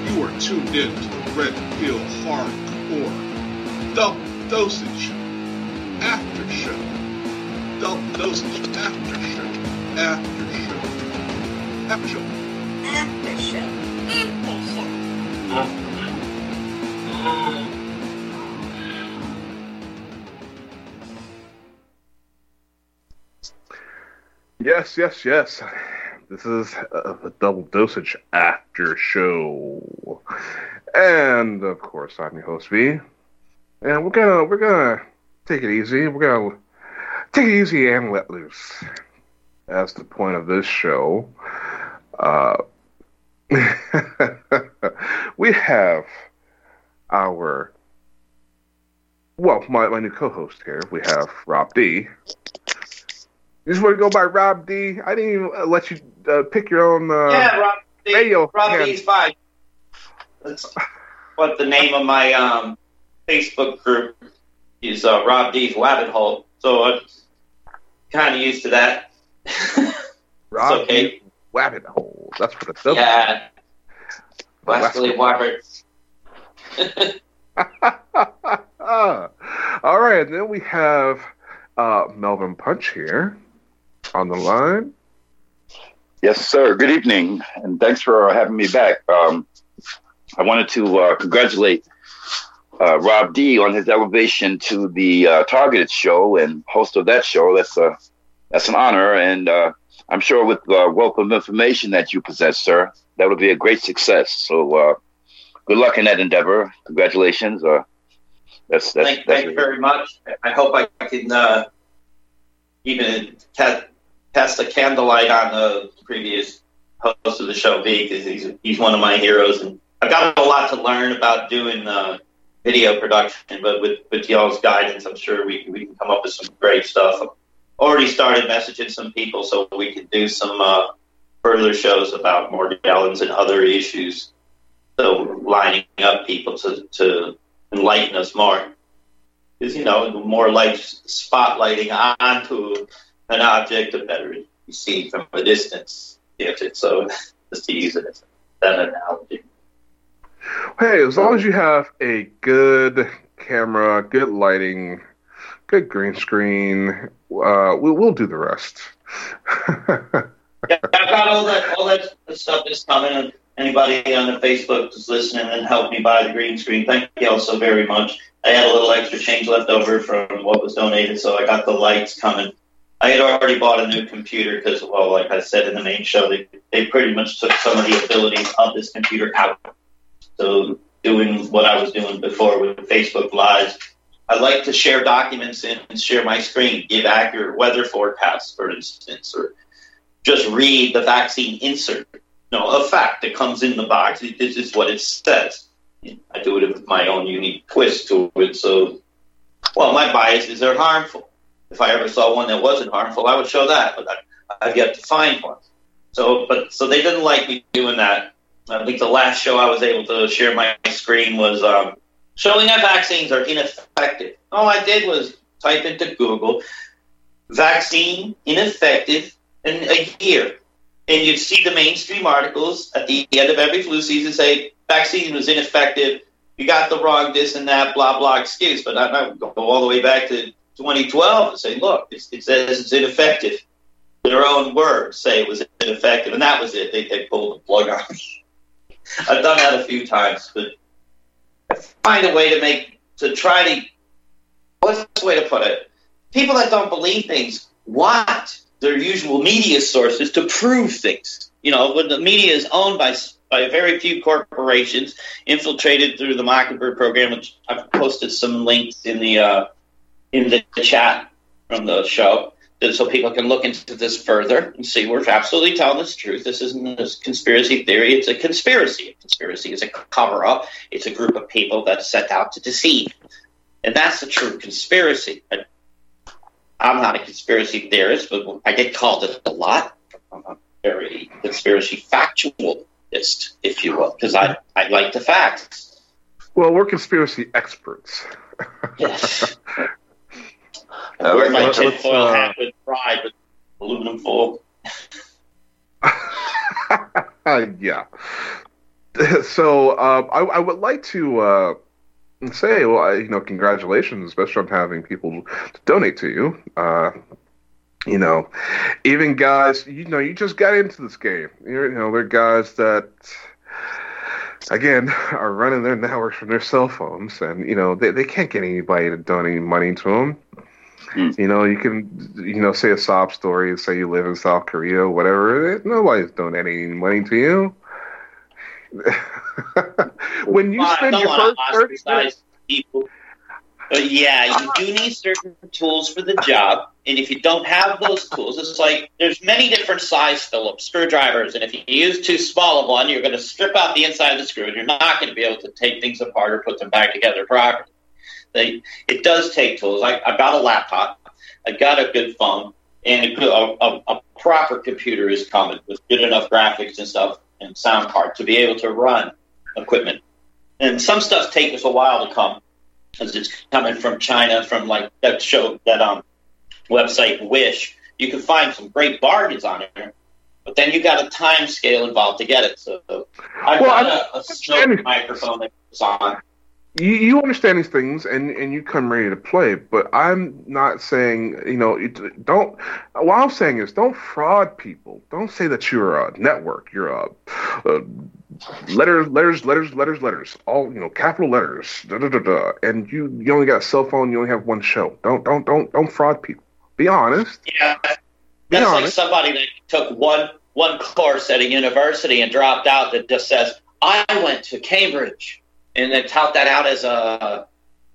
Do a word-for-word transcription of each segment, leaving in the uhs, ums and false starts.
You are tuned in to the Red Pill Hardcore Double Dosage After Show. Double Dosage After Show. After Show. After Show. After Show. After Show. Yes, yes, yes. This is uh, the Double Dosage After Show, and of course, I'm your host V. And we're gonna we're gonna take it easy. We're gonna take it easy and let loose. That's the point of this show. Uh, we have our well, my my new co-host here. We have Rob D. You just want to go by Rob D? I didn't even uh, let you uh, pick your own uh, yeah, Rob D. radio. Rob Yeah. D's fine. That's what the name of my um, Facebook group is. Uh, Rob D's Rabbit Hole. So I'm kind of used to that. Rob okay. D. Rabbit Hole. That's what it's up. Yeah. Wesley Robert. All right, and then we have uh, Melvin Punch here on the line. Yes, sir. Good evening, and thanks for having me back. Um, I wanted to uh, congratulate uh, Rob D on his elevation to the uh, Targeted show and host of that show. That's a that's an honor, and uh, I'm sure with the wealth of information that you possess, sir, that would be a great success. So, uh, good luck in that endeavor. Congratulations. Uh, that's that's. Thank, that's thank you very much. I hope I can uh, even cast, cast a candlelight on the previous host of the show, V, because he's he's one of my heroes, and I've got a lot to learn about doing uh, video production. But with, with y'all's guidance, I'm sure we we can come up with some great stuff. I've already started messaging some people so we can do some uh, further shows about Morgellons and other issues. So lining up people to to enlighten us more. Because, you know, the more light spotlighting onto an object, the better you see from a distance. So, just to use it as that analogy. Hey, as long as you have a good camera, good lighting, good green screen, uh, we, we'll do the rest. Yeah, I've got all that, all that stuff is coming. Anybody on the Facebook that's listening and helped me buy the green screen, thank you all so very much. I had a little extra change left over from what was donated, so I got the lights coming. I had already bought a new computer because, well, like I said in the main show, they, they pretty much took some of the abilities of this computer out. So doing what I was doing before with Facebook Live, I like to share documents and share my screen, give accurate weather forecasts, for instance, or just read the vaccine insert. No, a fact that comes in the box. This is what it says. I do it with my own unique twist to it. So, well, my bias is they're harmful. If I ever saw one that wasn't harmful, I would show that, but I, I've yet to find one. So, but so they didn't like me doing that. I think the last show I was able to share my screen was um, showing that vaccines are ineffective. All I did was type into Google, vaccine ineffective in a year. And you'd see the mainstream articles at the end of every flu season say, vaccine was ineffective, you got the wrong this and that, blah, blah excuse. But I, I go all the way back to twenty twelve and say, look, it's, it says it's ineffective. Their own words say it was ineffective. And that was it. They, they pulled the plug on me. I've done that a few times. But I find a way to make, to try to, what's the way to put it? People that don't believe things want their usual media sources to prove things. You know, when the media is owned by by very few corporations, infiltrated through the Mockingbird program, which I've posted some links in the uh, in the chat from the show, so people can look into this further and see we're absolutely telling the truth. This isn't a conspiracy theory; it's a conspiracy. A conspiracy is a cover-up. It's a group of people that set out to deceive, and that's the true conspiracy. I, I'm not a conspiracy theorist, but I get called it a lot. I'm a very conspiracy factualist, if you will, because I, I like the facts. Well, we're conspiracy experts. Yes. Uh, I wear my let's, tinfoil uh, hat with pride, with aluminum foil. yeah. so uh, I, I would like to uh, say, well, I, you know, congratulations, especially on having people to donate to you. Uh, you know, even guys, you know, you just got into this game. You're, you know, they're guys that, again, are running their networks from their cell phones, and you know, they they can't get anybody to donate money to them. Mm. You know, you can, you know, say a sob story, say you live in South Korea or whatever. Nobody's donating money to you. When you well, spend your first thirty minutes, people. But yeah, you do need certain tools for the job, and if you don't have those tools, it's like there's many different size Phillips screwdrivers, and if you use too small of one, you're going to strip out the inside of the screw, and you're not going to be able to take things apart or put them back together properly. They, it does take tools. I, I've got a laptop, I've got a good phone, and a, good, a, a proper computer is coming with good enough graphics and stuff and sound card to be able to run equipment. And some stuff takes us a while to come, because it's coming from China, from like that show, that um website Wish. You can find some great bargains on it, but then you got a time scale involved to get it. So I've well, got a, a Snow microphone that goes on. You, you understand these things, and, and you come ready to play, but I'm not saying, you know, it, don't, what I'm saying is don't fraud people. Don't say that you're a network, you're a, a letters, letters, letters, letters, letters, all, you know, capital letters, da, da, da, da, and you, you only got a cell phone, you only have one show. Don't, don't, don't, don't fraud people. Be honest. Yeah, Be that's honest. Like somebody that took one, one course at a university and dropped out that just says, I went to Cambridge. And then tout that out as a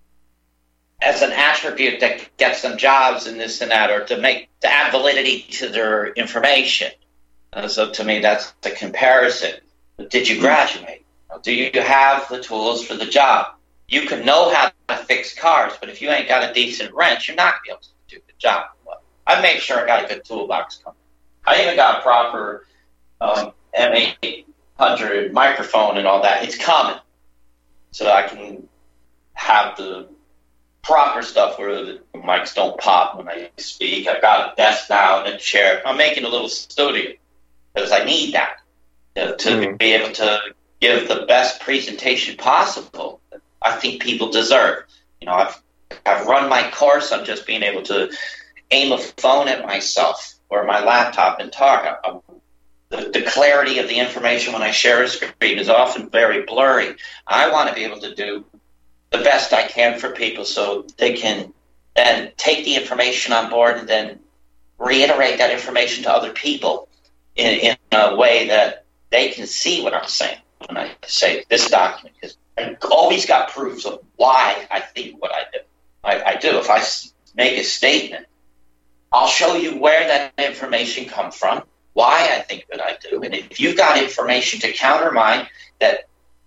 as an attribute that gets them jobs and this and that, or to make to add validity to their information. Uh, so to me, that's the comparison. Did you graduate? Do you have the tools for the job? You can know how to fix cars, but if you ain't got a decent wrench, you're not gonna be able to do the job. Well, I made sure I got a good toolbox coming. I even got a proper um, M eight hundred microphone and all that. It's common. So I can have the proper stuff where the mics don't pop when I speak. I've got a desk now and a chair. I'm making a little studio because I need that to, to mm-hmm. be able to give the best presentation possible that I think people deserve. You know, I've I've run my course on just being able to aim a phone at myself or my laptop and talk. I, The, the clarity of the information when I share a screen is often very blurry. I want to be able to do the best I can for people so they can then take the information on board and then reiterate that information to other people in, in a way that they can see what I'm saying when I say this document. Because I've always got proofs of why I think what I do. I, I do. If I make a statement, I'll show you where that information comes from, why I think that I do. And if you've got information to counter mine that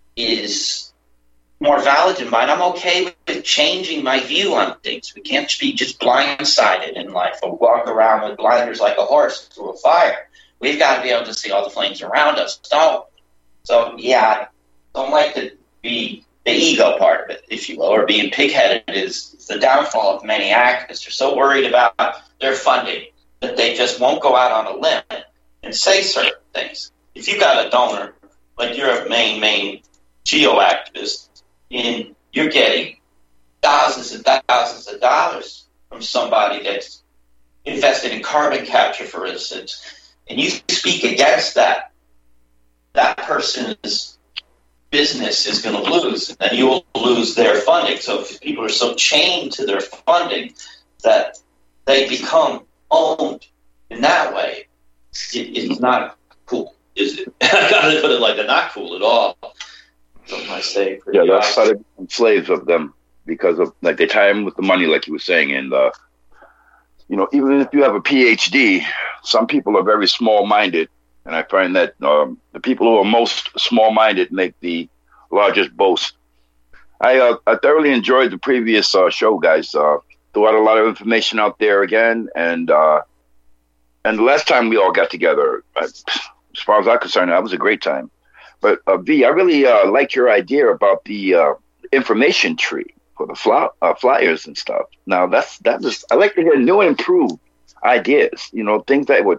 is more valid than mine, I'm okay with changing my view on things. We can't be just blindsided in life or walk around with blinders like a horse through a fire. We've got to be able to see all the flames around us. So, so yeah, I don't like to be the ego part of it, if you will, or being pig-headed is the downfall of many activists. They're so worried about their funding that they just won't go out on a limb and say certain things. If you got a donor, like you're a main, main geo-activist, and you're getting thousands and thousands of dollars from somebody that's invested in carbon capture, for instance, and you speak against that, that person's business is going to lose, and then you will lose their funding. So if people are so chained to their funding that they become owned in that way, it, it's not cool, is it? I gotta put it like that, not cool at all. What I say? Yeah, that's how they become slaves of them, because of like they tie them with the money, like you were saying, and uh, you know, even if you have a P H D, some people are very small-minded, and I find that um, the people who are most small-minded make the largest boast. I uh, I thoroughly enjoyed the previous uh, show, guys. Uh, threw out a lot of information out there again, and uh, and the last time we all got together, as far as I'm concerned, that was a great time. But uh, V, I really uh, like your idea about the uh, information tree for the fly, uh, flyers and stuff. Now that's that was I like to hear new and improved ideas. You know, things that would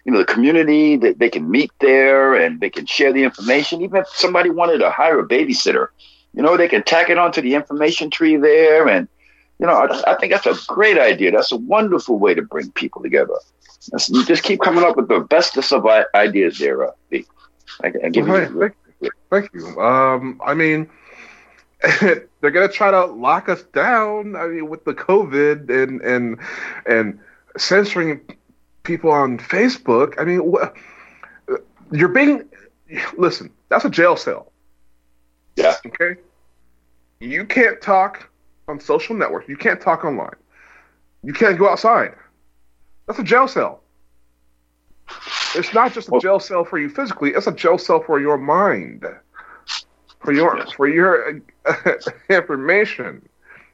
you know, the community that they can meet there and they can share the information. Even if somebody wanted to hire a babysitter, you know, they can tack it onto the information tree there. And, you know, I, I think that's a great idea. That's a wonderful way to bring people together. That's, you just keep coming up with the bestest of ideas there, uh, I, I give well, you, thank, you. thank you. Um, I mean, they're gonna try to lock us down. I mean, with the COVID and and and censoring people on Facebook. I mean, wh- you're being listen. That's a jail cell. Yeah. Okay. You can't talk on social networks. You can't talk online. You can't go outside. That's a jail cell. It's not just a jail cell for you physically. It's a jail cell for your mind, for your yes. for your uh, information.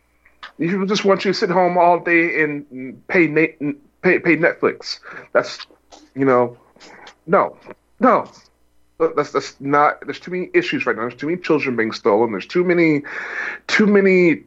You just want you to sit home all day and pay na- pay pay Netflix. That's you know, no, no. That's that's not. There's too many issues right now. There's too many children being stolen. There's too many, too many.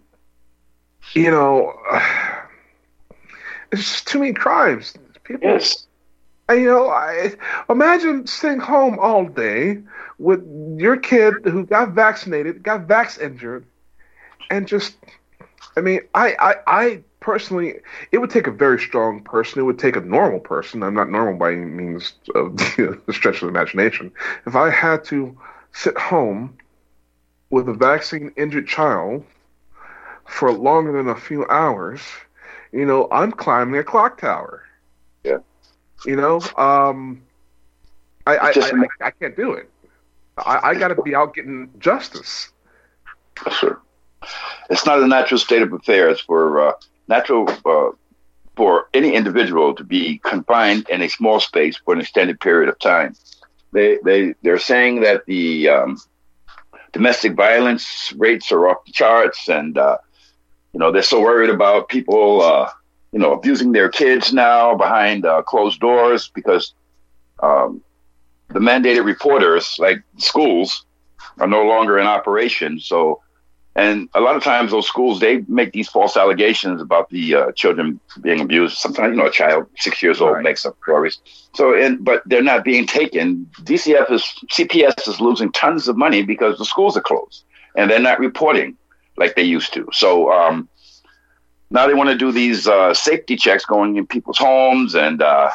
You know, uh, there's just too many crimes. People. Yes. And, you know, I imagine sitting home all day with your kid who got vaccinated, got vax injured, and just. I mean, I, I, I personally, it would take a very strong person. It would take a normal person. I'm not normal by any means of the stretch of the imagination. If I had to sit home with a vaccine-injured child for longer than a few hours, you know, I'm climbing a clock tower. Yeah. You know, um, I, I, Just, I, I, I can't do it. I, I got to be out getting justice. Sure. It's not a natural state of affairs for uh, natural uh, for any individual to be confined in a small space for an extended period of time. They they they're saying that the um, domestic violence rates are off the charts, and uh, you know they're so worried about people uh, you know abusing their kids now behind uh, closed doors because um, the mandated reporters, like schools, are no longer in operation. So. And a lot of times those schools, they make these false allegations about the uh, children being abused. Sometimes, you know, a child six years old right. makes up stories. So, and, but they're not being taken. D C F is, C P S is losing tons of money because the schools are closed and they're not reporting like they used to. So um, now they want to do these uh, safety checks going in people's homes and, uh,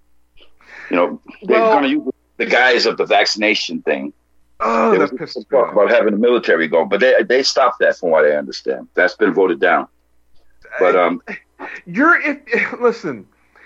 you know, they're well, going to use the guise of the vaccination thing. Oh, there was talk about having the military go, but they they stopped that, from what I understand. That's been voted down. But um, you're if, listen.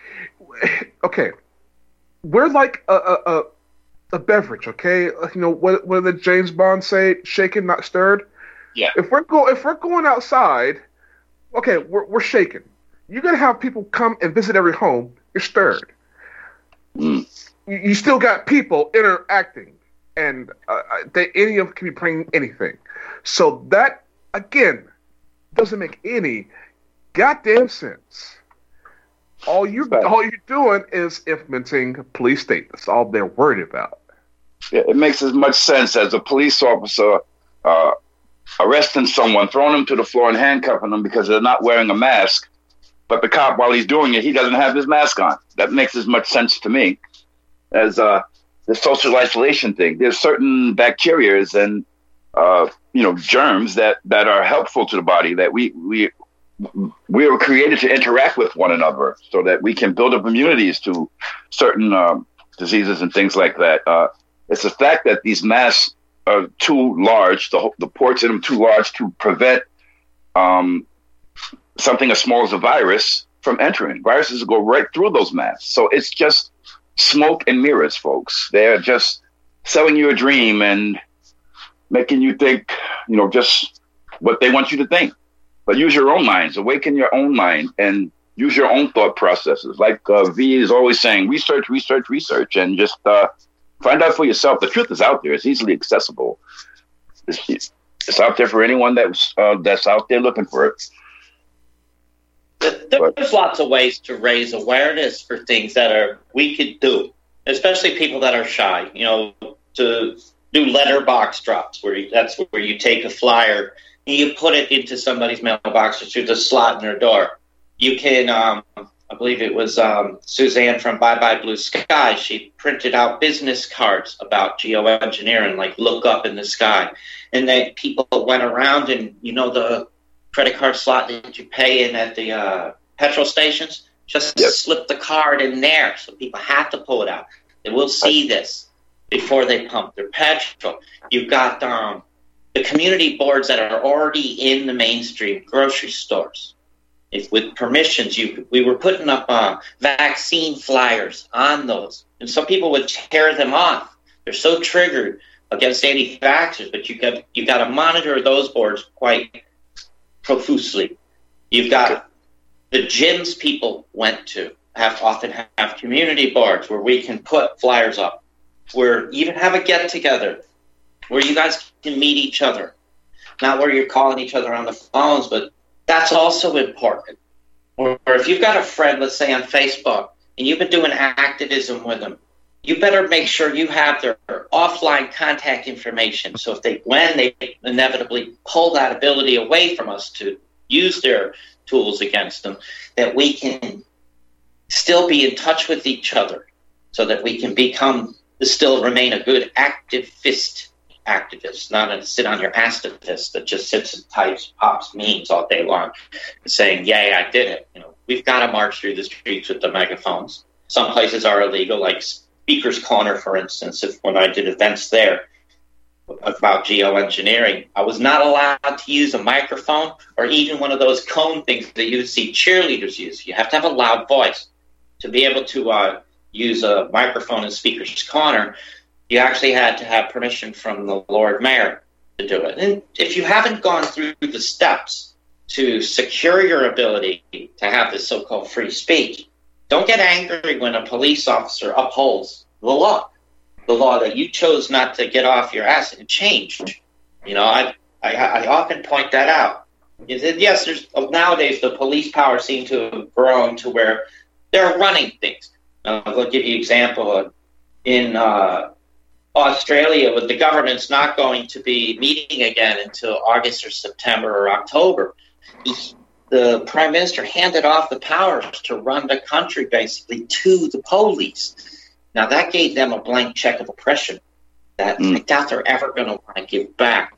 Okay, we're like a a, a a beverage. Okay, you know what? What did James Bond say? Shaken, not stirred. Yeah. If we're go if we're going outside, okay, we're we're shaken. You're gonna have people come and visit every home. You're stirred. Mm. You, you still got people interacting. And uh, they, any of them can be bringing anything. So that, again, doesn't make any goddamn sense. All, you, right. all you're doing is implementing police state. That's all they're worried about. Yeah, it makes as much sense as a police officer uh, arresting someone, throwing them to the floor and handcuffing them because they're not wearing a mask. But the cop, while he's doing it, he doesn't have his mask on. That makes as much sense to me as... Uh, the social isolation thing. There's certain bacteria and uh, you know germs that, that are helpful to the body that we we we were created to interact with one another so that we can build up immunities to certain um, diseases and things like that. Uh, it's the fact that these masks are too large, the the ports in them too large to prevent um, something as small as a virus from entering. Viruses go right through those masks. So it's just smoke and mirrors, folks. They're just selling you a dream and making you think, you know, just what they want you to think. But use your own minds, awaken your own mind, and use your own thought processes. Like uh, V is always saying, research, research, research, and just uh, find out for yourself. The truth is out there. It's easily accessible. It's, it's out there for anyone that's uh, that's out there looking for it. There's lots of ways to raise awareness for things that are we could do, especially people that are shy. You know, to do letterbox drops, where you, that's where you take a flyer and you put it into somebody's mailbox or through the slot in their door. You can um, I believe it was um, Suzanne from Bye Bye Blue Sky. She printed out business cards about geoengineering, like look up in the sky. And then people went around and, you know, the credit card slot that you pay in at the uh, petrol stations, just Yep. slip the card in there. So people have to pull it out. They will see this before they pump their petrol. You've got um, the community boards that are already in the mainstream grocery stores. If with permissions, you we were putting up uh, vaccine flyers on those, and some people would tear them off. They're so triggered against anti-vaxxers, but you got you got to monitor those boards quite profusely. You've got the gyms people went to have often have community boards where we can put flyers up, where even have a get together, where you guys can meet each other, not where you're calling each other on the phones, but that's also important. Or if you've got a friend, let's say on Facebook, and you've been doing activism with them, you better make sure you have their offline contact information. So if they, when they inevitably pull that ability away from us to use their tools against them, that we can still be in touch with each other so that we can become, still remain a good activist activist, not a sit on your activist that just sits and types, pops memes all day long, saying, "Yay, I did it." You know, we've got to march through the streets with the megaphones. Some places are illegal, like Speaker's Corner, for instance. If when I did events there about geoengineering, I was not allowed to use a microphone or even one of those cone things that you would see cheerleaders use. You have to have a loud voice to be able to uh, use a microphone in Speaker's Corner. You actually had to have permission from the Lord Mayor to do it. And if you haven't gone through the steps to secure your ability to have this so-called free speech, don't get angry when a police officer upholds the law, the law that you chose not to get off your ass and changed. You know, I, I, I often point that out. Yes, there's nowadays the police power seems to have grown to where they're running things. Uh, I'll give you an example. In uh, Australia, with the government's not going to be meeting again until August or September or October, the prime minister handed off the powers to run the country basically to the police. Now that gave them a blank check of oppression that mm. I doubt they're ever going to want to give back,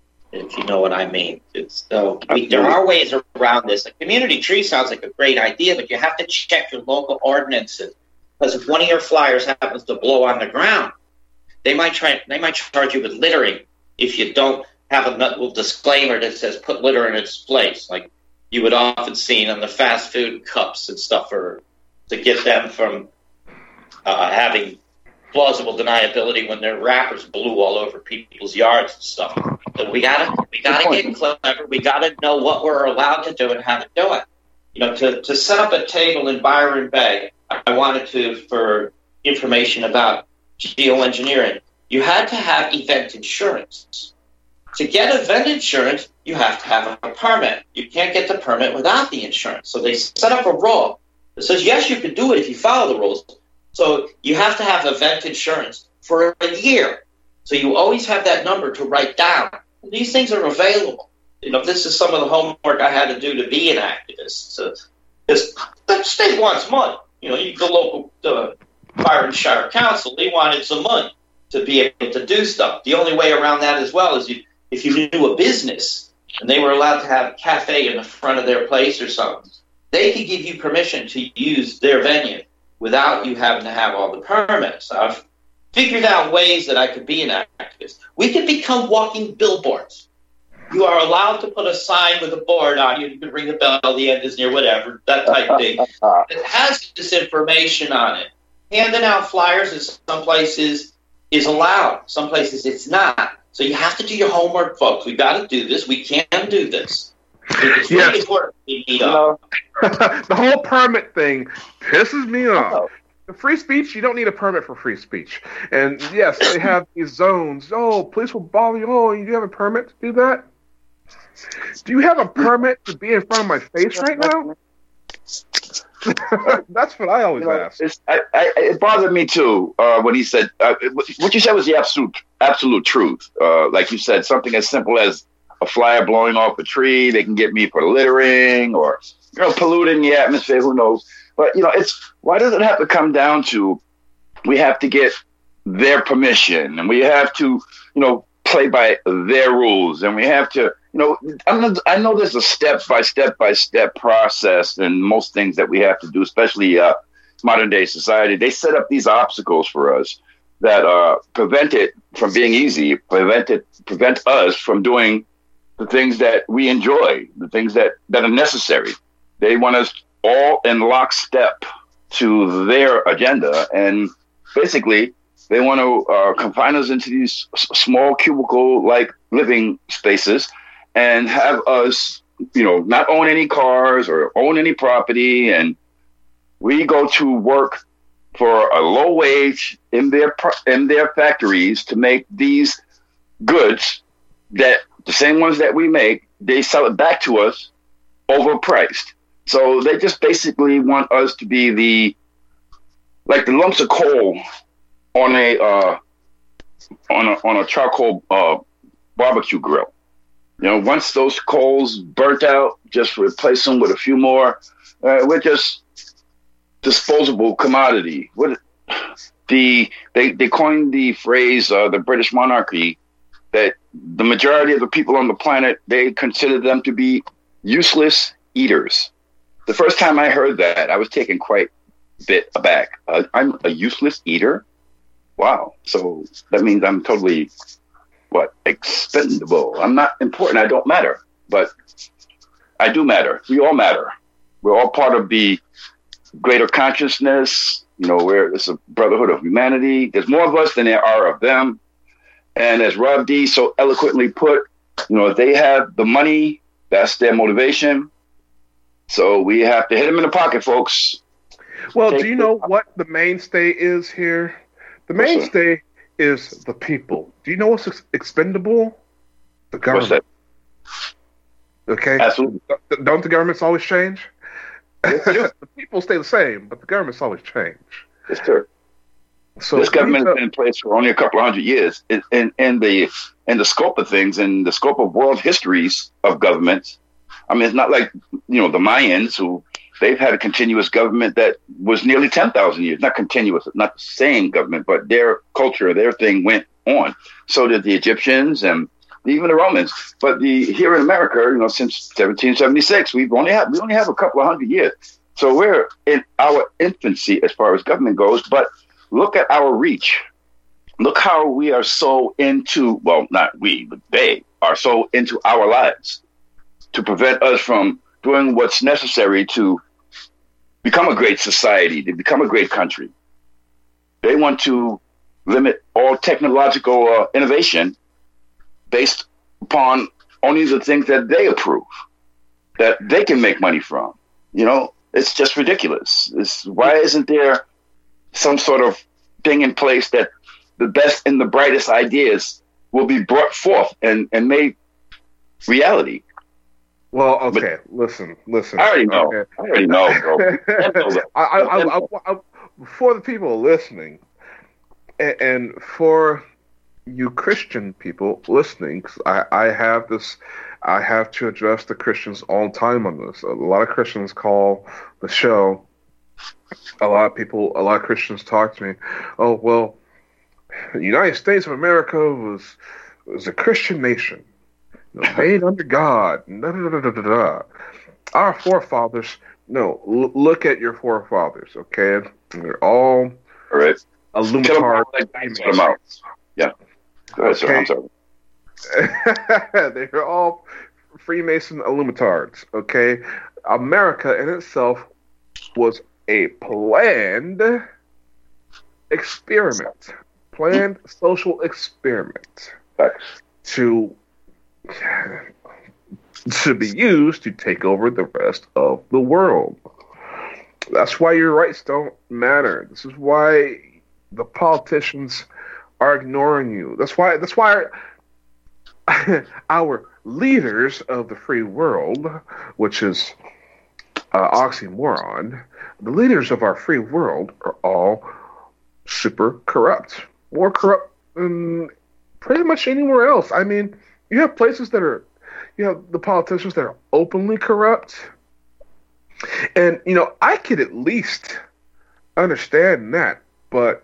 if you know what I mean. It's, so we, there are ways around this. A community tree sounds like a great idea, but you have to check your local ordinances, because if one of your flyers happens to blow on the ground, They might try. They might charge you with littering if you don't have a little disclaimer that says "put litter in its place," like you would often see on the fast food cups and stuff, or to get them from uh, having plausible deniability when their wrappers blew all over people's yards and stuff. So we gotta we gotta get clever. We gotta know what we're allowed to do and how to do it. You know, to to set up a table in Byron Bay, I wanted to for information about geoengineering, you had to have event insurance. To get event insurance, you have to have a permit. You can't get the permit without the insurance. So they set up a rule that says, yes, you can do it if you follow the rules. So you have to have event insurance for a year. So you always have that number to write down. And these things are available. You know, this is some of the homework I had to do to be an activist. So this, the state wants money. You know, you, the local uh, Byron Shire Council, they wanted some money to be able to do stuff. The only way around that as well is you, if you knew a business and they were allowed to have a cafe in the front of their place or something, they could give you permission to use their venue without you having to have all the permits. I've figured out ways that I could be an activist. We could become walking billboards. You are allowed to put a sign with a board on you. You can ring the bell, the end is near, whatever, that type of thing. It has this information on it. Handing out flyers in some places is allowed. Some places it's not. So you have to do your homework, folks. We got to do this. We can do this. It's really Yes. important. We need up. The whole permit thing pisses me off. The free speech, you don't need a permit for free speech. And yes, they have these zones. Oh, police will bother you. Oh, you have a permit to do that? Do you have a permit to be in front of my face right now? That's what I always You know, ask. it's, I, I, it bothered me too uh, when he said uh, what you said was the absolute absolute truth. Uh, like you said, something as simple as a flyer blowing off a tree, they can get me for littering or you know polluting the atmosphere. Who knows? But, you know, it's why does it have to come down to we have to get their permission and we have to, you know, play by their rules and we have to, you know, I'm not, I know there's a step by step by step process in most things that we have to do, especially uh, modern day society. They set up these obstacles for us that uh, prevent it from being easy, prevent it, prevent us from doing the things that we enjoy, the things that, that are necessary. They want us all in lockstep to their agenda. And basically, they want to uh, confine us into these s- small cubicle-like living spaces and have us, you know, not own any cars or own any property. And we go to work for a low wage in their pro- in their factories to make these goods that the same ones that we make, they sell it back to us overpriced. So they just basically want us to be the, like the lumps of coal on a uh, on a on a charcoal uh, barbecue grill. You know, once those coals burnt out, just replace them with a few more. Uh, we're just disposable commodity. What the they they coined the phrase uh, the British monarchy, that the majority of the people on the planet, they consider them to be useless eaters. The first time I heard that, I was taken quite a bit aback. Uh, I'm a useless eater? Wow. So that means I'm totally, what, expendable. I'm not important. I don't matter. But I do matter. We all matter. We're all part of the greater consciousness. You know, where it's a brotherhood of humanity. There's more of us than there are of them. And as Rob D so eloquently put, you know, if they have the money, that's their motivation. So we have to hit them in the pocket, folks. Well, Take do you know what the mainstay is here? The What's that? mainstay is the people. Do you know what's ex- expendable? The What's government. that? Okay? Absolutely. Don't the governments always change? Yes, they do. The people stay the same, but the governments always change. Yes, sir. So This government these has are- been in place for only a couple of hundred years. In, in, in the in the scope of things, in the scope of world histories of governments, I mean, it's not like, you know, the Mayans, who they've had a continuous government that was nearly ten thousand years. Not continuous, not the same government, but their culture, their thing went on. So did the Egyptians and even the Romans. But the here in America, you know, since seventeen seventy-six, we've only had we only have a couple of hundred years. So we're in our infancy as far as government goes. But look at our reach. Look how we are so into, well, not we, but they are so into our lives to prevent us from doing what's necessary to become a great society, to become a great country. They want to limit all technological uh, innovation based upon only the things that they approve, that they can make money from. You know, it's just ridiculous. It's, why isn't there some sort of thing in place that the best and the brightest ideas will be brought forth and, and made reality? Well, okay, listen, listen. I already know. Okay. I already know, bro. I, I, I, I, I, for the people listening, and, and for you Christian people listening, 'cause I, I have this, I have to address the Christians all the time on this. A lot of Christians call the show. A lot of people, a lot of Christians talk to me. Oh, well, the United States of America was was a Christian nation, you know, made under God. Da, da, da, da, da, da. Our forefathers. No, l- look at your forefathers. Okay, they're all All right. Illuminati. Tell them out. Yeah. Go ahead, sir. I'm sorry. They're all Freemason Illumitards. Okay, America in itself was a planned experiment, planned social experiment Facts. to to be used to take over the rest of the world. That's why your rights don't matter. This is why the politicians are ignoring you. That's why. That's why our, our leaders of the free world, which is uh, oxymoron, the leaders of our free world are all super corrupt, more corrupt than pretty much anywhere else. I mean, you have places that are, you have the politicians that are openly corrupt, And, you know, I could at least understand that, but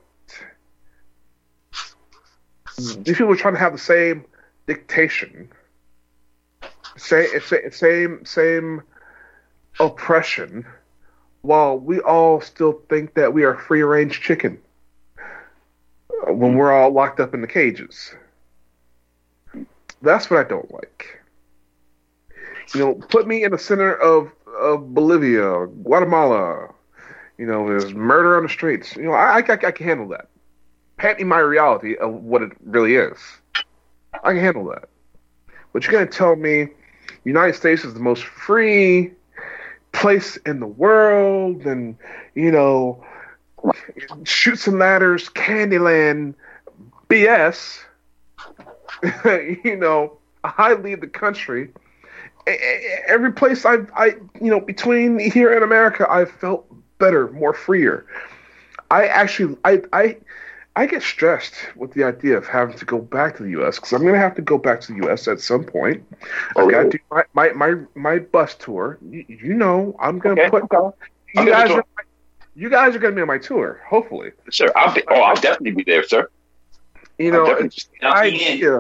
these people are trying to have the same dictation, same, same, same oppression, while we all still think that we are free-range chicken when we're all locked up in the cages. That's what I don't like. You know, put me in the center of, of Bolivia, Guatemala. You know, there's murder on the streets. You know, I, I, I can handle that. Paint me my reality of what it really is. I can handle that. But you're going to tell me the United States is the most free place in the world, and, you know, Chutes and Ladders, Candyland, B S. You know, I leave the country. Every place I've, I, you know, between here and America, I've felt better, more freer. I actually, I, I, I get stressed with the idea of having to go back to the U S because I'm going to have to go back to the U S at some point. I've got to do my, my, my, my bus tour. You, you know, I'm going to okay. put. Okay. You okay. guys, are, you guys are going to be on my tour, hopefully. Sure, I'll be. Oh, I'll definitely be there, sir. You know, it's I, yeah.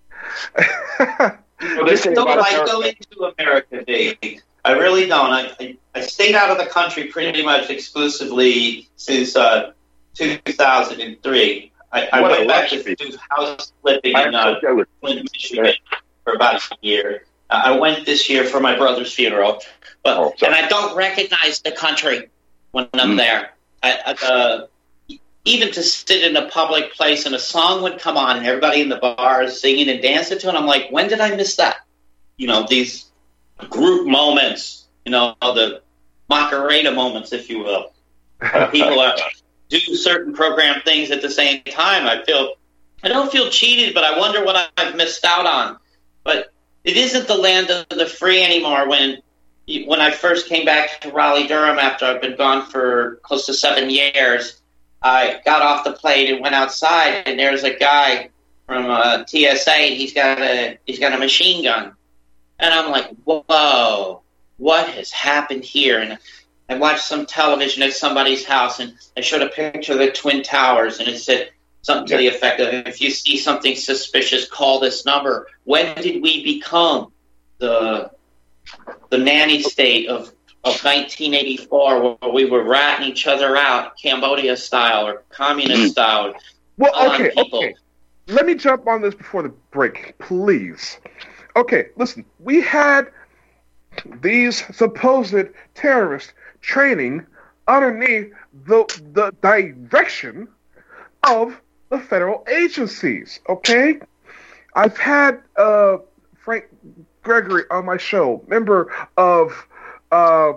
I just don't like going to America, Dave. I really don't. I, I, I stayed out of the country pretty much exclusively since uh, two thousand three. I, I went back to do house flipping in uh, Flint, Michigan for about a year. Uh, I went this year for my brother's funeral, but oh, and I don't recognize the country when I'm mm. there. I, I, uh, even to sit in a public place and a song would come on and everybody in the bar is singing and dancing to it, I'm like, when did I miss that? You know, these group moments, you know, the Macarena moments, if you will. People uh, do certain program things at the same time. I feel, I don't feel cheated, but I wonder what I've missed out on. But it isn't the land of the free anymore. When when I first came back to Raleigh-Durham after I've been gone for close to seven years, I got off the plane and went outside, and there's a guy from uh, T S A, and he's got a he's got a machine gun, and I'm like, whoa, what has happened here? And I watched some television at somebody's house, and I showed a picture of the Twin Towers, and it said something to the effect of, if you see something suspicious, call this number. When did we become the the nanny state of of nineteen eighty-four, where we were ratting each other out, Cambodia style or communist mm. style? Well, okay, okay. Let me jump on this before the break, please. Okay, listen. We had these supposed terrorists training underneath the the direction of the federal agencies. Okay, I've had uh, Frank Gregory on my show, member of Uh,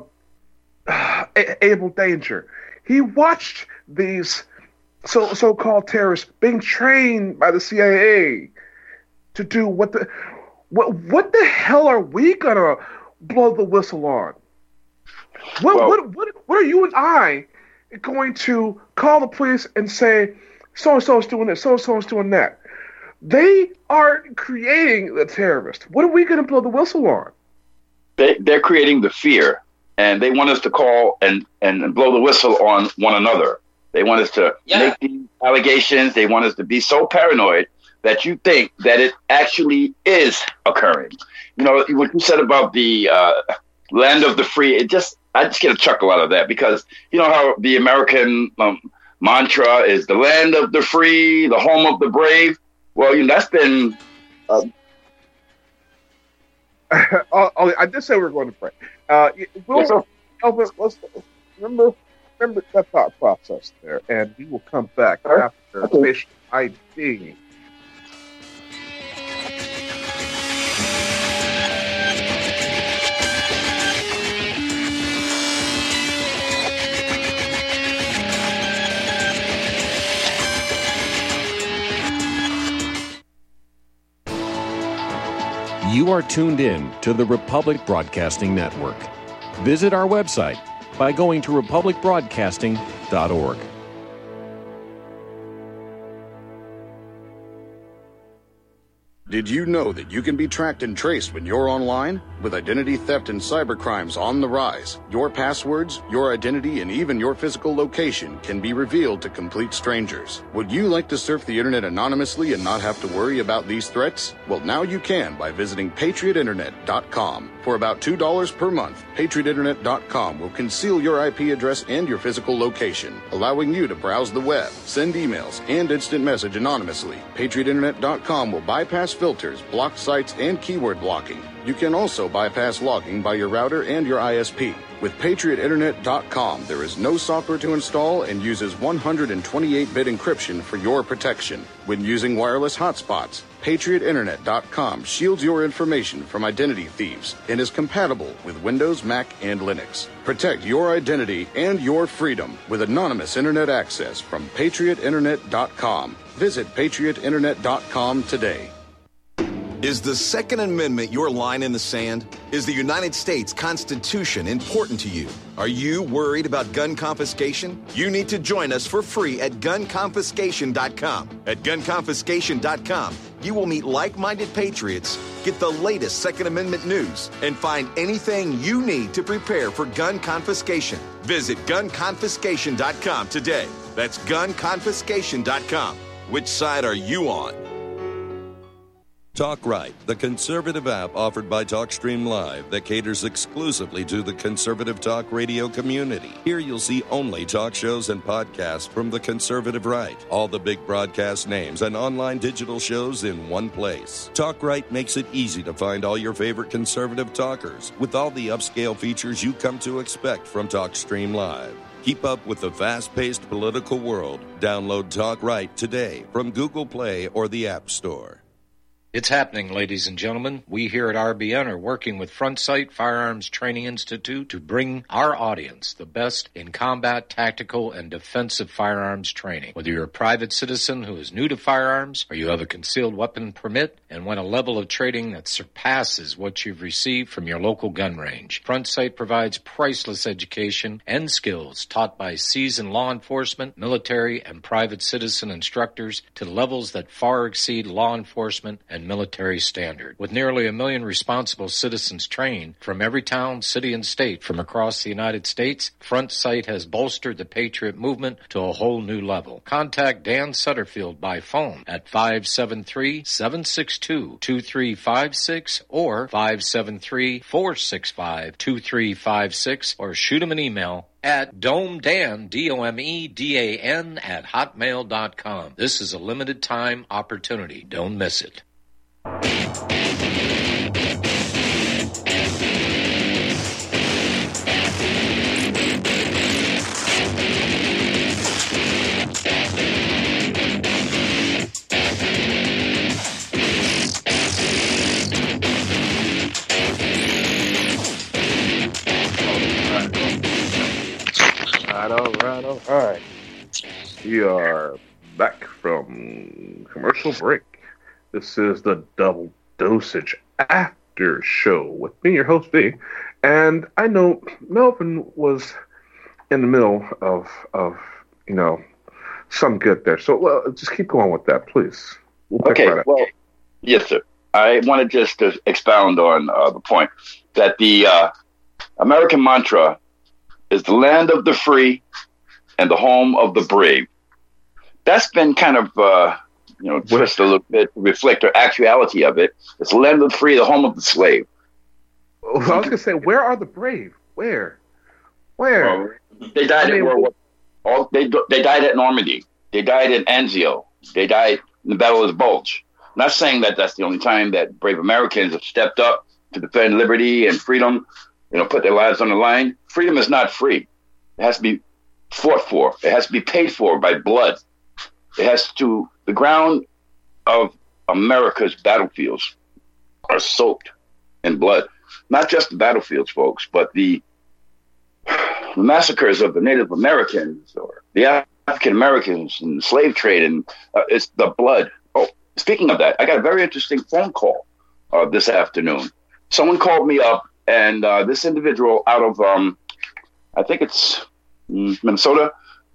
Able Danger. He watched these so so-called terrorists being trained by the C I A to do what the what what the hell are we gonna blow the whistle on? What well, what what what are you and I going to call the police and say so and so is doing this, so and so is doing that? They are creating the terrorists. What are we gonna blow the whistle on? They, they're creating the fear, and they want us to call and, and blow the whistle on one another. They want us to yeah. make these allegations. They want us to be so paranoid that you think that it actually is occurring. You know, what you said about the uh, land of the free, it just, I just get a chuckle out of that, because you know how the American um, mantra is the land of the free, the home of the brave. Well, you know, that's been... Uh, I did say we were going to pray. Uh, we'll, yes, Elvis, let's remember, remember that thought process there, and we will come back right. after okay. Station I D. You are tuned in to the Republic Broadcasting Network. Visit our website by going to republic broadcasting dot org. Did you know that you can be tracked and traced when you're online? With identity theft and cybercrimes on the rise, your passwords, your identity, and even your physical location can be revealed to complete strangers. Would you like to surf the internet anonymously and not have to worry about these threats? Well, now you can by visiting patriot internet dot com. For about two dollars per month, patriot internet dot com will conceal your I P address and your physical location, allowing you to browse the web, send emails, and instant message anonymously. patriot internet dot com will bypass filters, block sites, and keyword blocking. You can also bypass logging by your router and your I S P. With patriot internet dot com, there is no software to install and uses one hundred twenty-eight bit encryption for your protection. When using wireless hotspots, patriot internet dot com shields your information from identity thieves and is compatible with Windows, Mac, and Linux. Protect your identity and your freedom with anonymous internet access from patriot internet dot com. Visit patriot internet dot com today. Is the Second Amendment your line in the sand? Is the United States Constitution important to you? Are you worried about gun confiscation? You need to join us for free at gun confiscation dot com. At gun confiscation dot com, you will meet like-minded patriots, get the latest Second Amendment news, and find anything you need to prepare for gun confiscation. Visit gun confiscation dot com today. That's gun confiscation dot com. Which side are you on? Talk Right, the conservative app offered by TalkStream Live that caters exclusively to the conservative talk radio community. Here you'll see only talk shows and podcasts from the conservative right, all the big broadcast names and online digital shows in one place. Talk Right makes it easy to find all your favorite conservative talkers with all the upscale features you come to expect from TalkStream Live. Keep up with the fast-paced political world. Download Talk Right today from Google Play or the App Store. It's happening, ladies and gentlemen. We here at R B N are working with Front Sight Firearms Training Institute to bring our audience the best in combat, tactical, and defensive firearms training. Whether you're a private citizen who is new to firearms or you have a concealed weapon permit and want a level of training that surpasses what you've received from your local gun range, Front Sight provides priceless education and skills taught by seasoned law enforcement, military, and private citizen instructors to levels that far exceed law enforcement and military standard. With nearly a million responsible citizens trained from every town, city, and state from across the United States, Front Sight has bolstered the Patriot movement to a whole new level. Contact Dan Sutterfield by phone at five seven three, seven six two, two three five six or five seven three, four six five, two three five six or shoot him an email at domedan, D O M E D A N, at hotmail dot com. This is a limited time opportunity. Don't miss it. All right, all right. We are back from commercial break. This is the Double Dosage After Show with me, your host, V. And I know Melvin was in the middle of, of you know, some good there. So, well, just keep going with that, please. We'll okay, right well, yes, sir. I wanted just to expound on uh, the point that the uh, American mantra is the land of the free and the home of the brave. That's been kind of, uh, you know, twist a little bit to reflect the actuality of it. It's the land of the free, the home of the slave. I was going to say, where are the brave? Where? Where? Well, they died I mean, at World War. All they they died at Normandy. They died at Anzio. They died in the Battle of the Bulge. I'm not saying that that's the only time that brave Americans have stepped up to defend liberty and freedom. You know, put their lives on the line. Freedom is not free. It has to be fought for. It has to be paid for by blood. It has to, the ground of America's battlefields are soaked in blood. Not just the battlefields, folks, but the, the massacres of the Native Americans or the African Americans and the slave trade, and uh, it's the blood. Oh, speaking of that, I got a very interesting phone call uh, this afternoon. Someone called me up, and uh, this individual out of, um, I think it's Minnesota,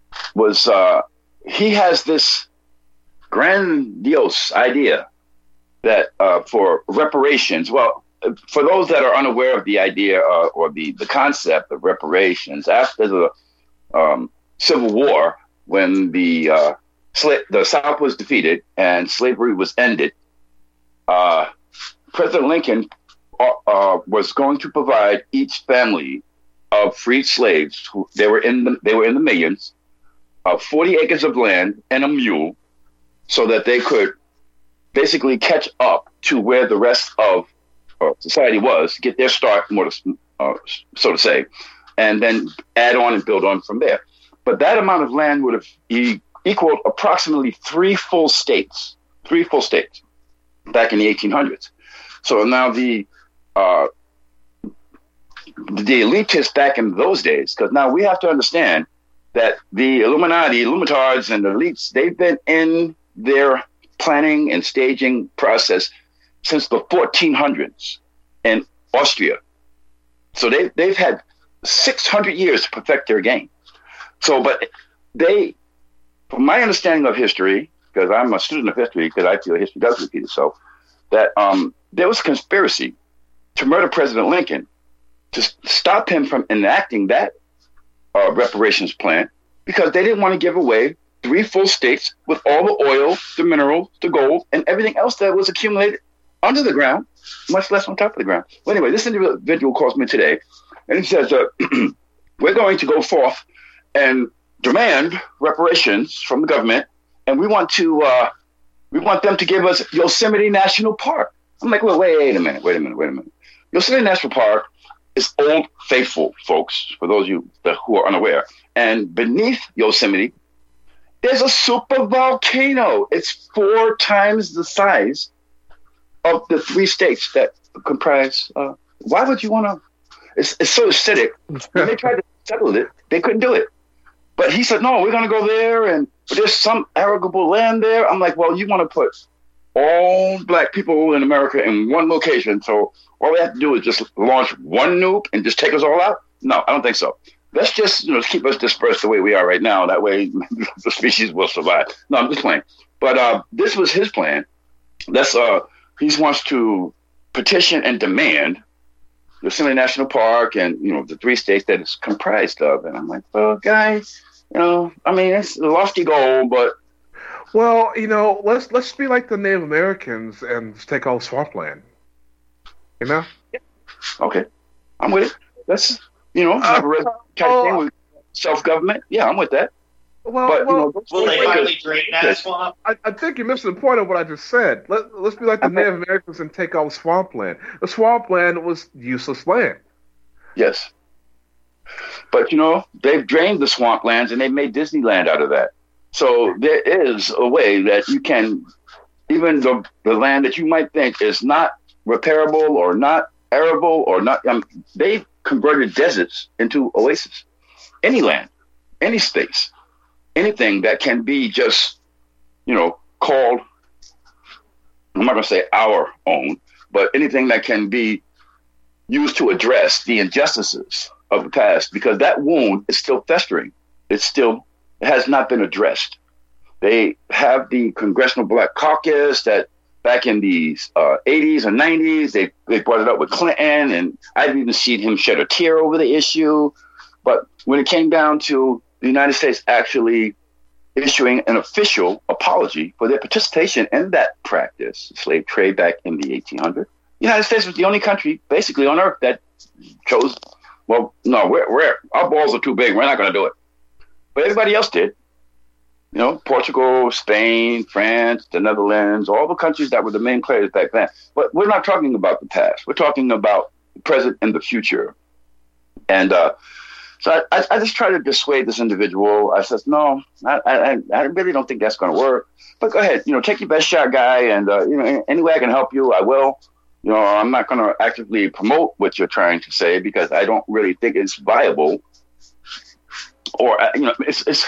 was, uh, he has this grandiose idea that uh, for reparations, well, for those that are unaware of the idea uh, or the, the concept of reparations, after the um, Civil War, when the uh, sla- the South was defeated and slavery was ended, uh, President Lincoln uh, uh, was going to provide each family of freed slaves, who they were in the, they were in the millions, uh, forty acres of land and a mule, so that they could basically catch up to where the rest of uh, society was, get their start, more to, uh, so to say, and then add on and build on from there. But that amount of land would have e- equaled approximately three full states, three full states back in the eighteen hundreds. So now the uh, the elitists back in those days, because now we have to understand that the Illuminati, Illumitards, and the elites, they've been in their planning and staging process since the fourteen hundreds in Austria. So they, they've had six hundred years to perfect their game. So, but they, from my understanding of history, because I'm a student of history, because I feel history does repeat itself, that um, there was a conspiracy to murder President Lincoln to stop him from enacting that uh, reparations plan, because they didn't want to give away three full states with all the oil, the minerals, the gold, and everything else that was accumulated under the ground, much less on top of the ground. Well, anyway, this individual calls me today, and he says, uh, we're going to go forth and demand reparations from the government, and we want to uh, we want them to give us Yosemite National Park. I'm like, well, wait a minute, wait a minute, wait a minute. Yosemite National Park is Old Faithful, folks, for those of you that, who are unaware. And beneath Yosemite, there's a super volcano. It's four times the size of the three states that comprise. Uh, why would you want to? It's, it's so acidic. When they tried to settle it, they couldn't do it. But he said, no, we're going to go there, and but there's some arable land there. I'm like, well, you want to put all black people in America in one location, so all we have to do is just launch one nuke and just take us all out? No, I don't think so. Let's just, you know, keep us dispersed the way we are right now. That way the species will survive. No, I'm just playing. But uh, this was his plan. That's uh, he wants to petition and demand Yosemite National Park and, you know, the three states that it's comprised of. And I'm like, well, guys, you know, I mean, it's a lofty goal, but. Well, you know, let's let's be like the Native Americans and just take all swampland. You know? Yeah. Okay. I'm with it. That's, you know, Uh, kind of thing with self-government. Yeah, I'm with that. Well, But, you well, know, those Will they three finally states- drain that yes. swamp? I, I think you're missing the point of what I just said. Let, let's be like the Native Americans and take all swampland. The swampland was useless land. Yes. But, you know, they've drained the swamplands and they've made Disneyland out of that. So there is a way that you can, even the, the land that you might think is not repairable or not arable or not, um, they've converted deserts into oases. Any land, any space, anything that can be just, you know, called, I'm not going to say our own, but anything that can be used to address the injustices of the past, because that wound is still festering. It's still, it has not been addressed. They have the Congressional Black Caucus that back in the uh, eighties and nineties, they, they brought it up with Clinton, and I've even seen him shed a tear over the issue. But when it came down to the United States actually issuing an official apology for their participation in that practice, slave trade back in the eighteen hundreds, the United States was the only country basically on earth that chose, well, no, we're, we're our balls are too big. We're not going to do it. But everybody else did. You know, Portugal, Spain, France, the Netherlands, all the countries that were the main players back then. But we're not talking about the past. We're talking about the present and the future. And uh, so I, I just try to dissuade this individual. I says, no, I, I, I really don't think that's going to work. But go ahead, you know, take your best shot, guy. And, uh, you know, any way I can help you, I will. You know, I'm not going to actively promote what you're trying to say because I don't really think it's viable. Or, you know, it's, it's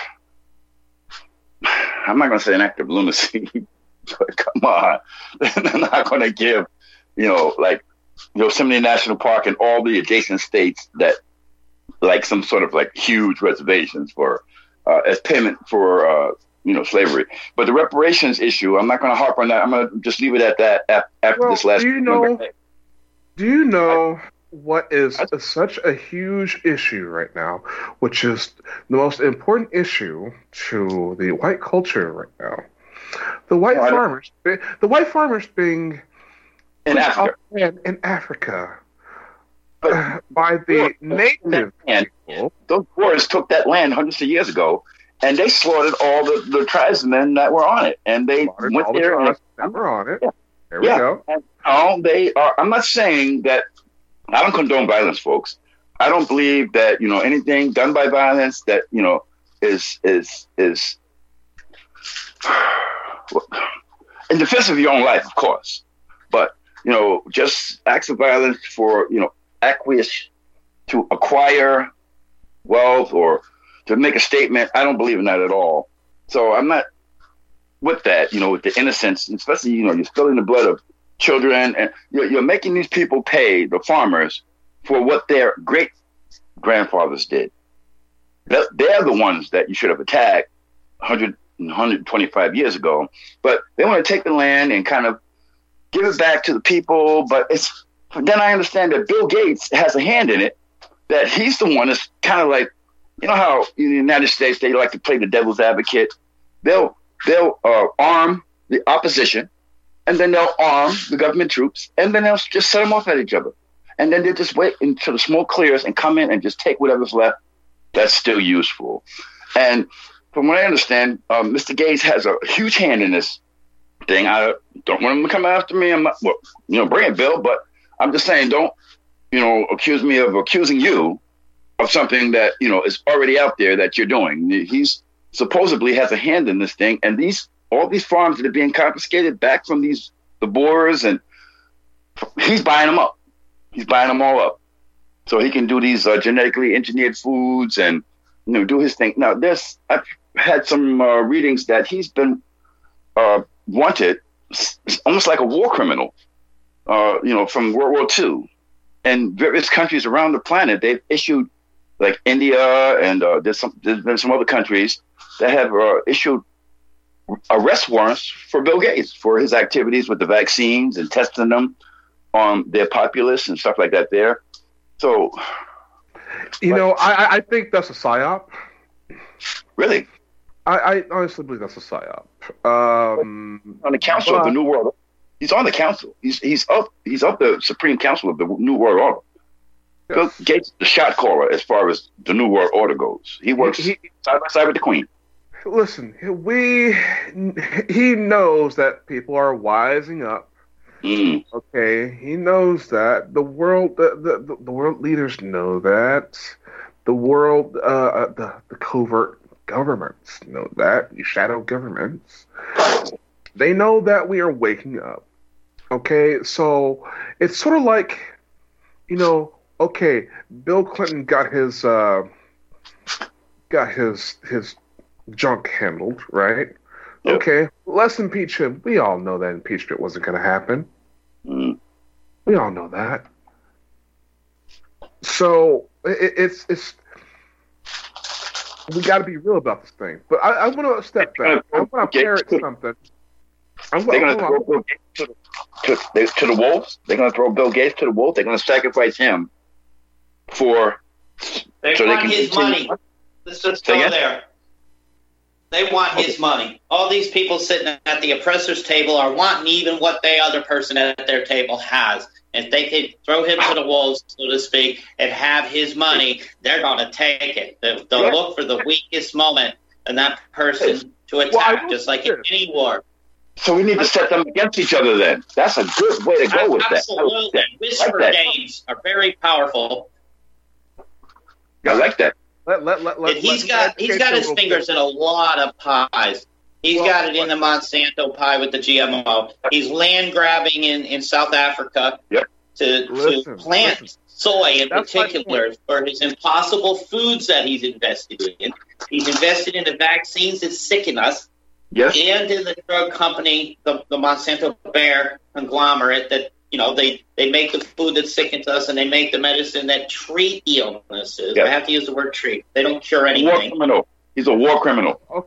I'm not going to say an act of lunacy, but come on. They're not going to give, you know, like Yosemite National Park and all the adjacent states that, like some sort of like huge reservations for, uh, as payment for uh, you know, slavery. But the reparations issue, I'm not going to harp on that. I'm going to just leave it at that after well, this last. Do you know? Do you know what is a, such a huge issue right now, which is the most important issue to the white culture right now? The white no, farmers, the white farmers being in Africa, in Africa uh, by the native people. Those Boers took that land hundreds of years ago, and they slaughtered all the, the tribesmen that were on it, and they slaughtered went all there the and that were on it. Yeah. There we yeah. go. And, oh, they are. I'm not saying that. I don't condone violence, folks. I don't believe that, you know, anything done by violence that, you know, is is is in defense of your own life, of course. But, you know, just acts of violence for, you know, acquiesce to acquire wealth or to make a statement, I don't believe in that at all. So I'm not with that, you know, with the innocence, especially, you know, you're spilling the blood of children, and you're, you're making these people pay, the farmers, for what their great grandfathers did. They're, they're the ones that you should have attacked one hundred, one hundred twenty-five years ago. But they want to take the land and kind of give it back to the people. But it's then I understand that Bill Gates has a hand in it, that he's the one that's kind of like, you know how in the United States they like to play the devil's advocate. They'll they'll uh, arm the opposition, and then they'll arm the government troops, and then they'll just set them off at each other. And then they'll just wait until the smoke clears and come in and just take whatever's left that's still useful. And from what I understand, um, Mister Gates has a huge hand in this thing. I don't want him to come after me. I'm not, well, you know, bring it, Bill, but I'm just saying, don't, you know, accuse me of accusing you of something that, you know, is already out there that you're doing. He's supposedly has a hand in this thing, and these all these farms that are being confiscated back from these the Boers, and he's buying them up. He's buying them all up, so he can do these uh, genetically engineered foods and, you know, do his thing. Now, this I've had some uh, readings that he's been uh, wanted, almost like a war criminal, uh, you know, from World War Two, and various countries around the planet. They've issued, like India, and uh, there's some there's been some other countries that have uh, issued arrest warrants for Bill Gates for his activities with the vaccines and testing them on their populace and stuff like that there. So, you but, know, I, I think that's a psyop. Really? I, I honestly believe that's a psyop. Um, on the Council but, of the New World, he's on the council. He's he's up he's up the Supreme Council of the New World Order. Yes. Bill Gates is the shot caller as far as the New World Order goes. He works he, he, side by side with the Queen. Listen, we he knows that people are wising up. Mm. Okay, he knows that the world, the, the the world leaders know that the world, uh, the the covert governments know that the shadow governments, they know that we are waking up. Okay, so it's sort of like, you know, okay, Bill Clinton got his uh, got his his junk handled, right? Yep. Okay, let's impeach him. We all know that impeachment wasn't going to happen. Mm. We all know that. So it, it's it's we got to be real about this thing. But I, I want to step back. I want to parrot something. I'm, They're going to I'm, throw Bill Gates to the, to, they, to the wolves. They're going to throw Bill Gates to the wolves. They're going to sacrifice him for. They so want they can his continue. money. Let's just go there. They want his money. All these people sitting at the oppressor's table are wanting even what the other person at their table has. If they could throw him to the wolves, so to speak, and have his money, they're going to take it. They'll, they'll Yeah. look for the weakest moment in that person to Well, I attack, will just like say in any war. So we need to set them against each other then. That's a good way to go with that. Absolutely. Whisper I like that. games are very powerful. I like that. let, let, let, let, And he's let- got let- he's got his real fingers quick. in a lot of pies. He's Well, got it in the Monsanto pie with the G M O. He's land grabbing in, in South Africa Yep. to Listen, to plant listen. soy in That's my particular for his impossible foods that he's invested in. He's invested in the vaccines that sicken us, Yes. and in the drug company, the, the Monsanto Bayer conglomerate that, you know, they, they make the food that sickens us, and they make the medicine that treat illnesses. Yeah. I have to use the word treat. They don't cure War anything. criminal. He's a war criminal. Okay,